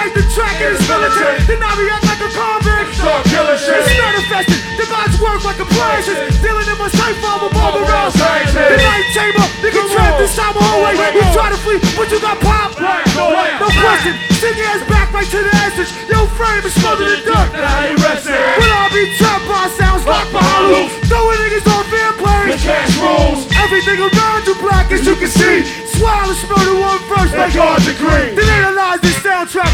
Light the track and it's militant. Then I react like a convict. Start killing shit. It's manifested. The minds work like appliances. Dealing in my safe farm of all around. scientists. The night chamber. You can trap this time hallway. You try to flee, but you got popped. No question. Send your ass back right to the essence. Your frame is smothered in dirt. Now you resting. When I be trapped by sounds locked behind loops. Throwing niggas on fair The plays. cash rules. Everything around you black as you can see. Swallow smell the one first That like God's agree. Then analyze this soundtrack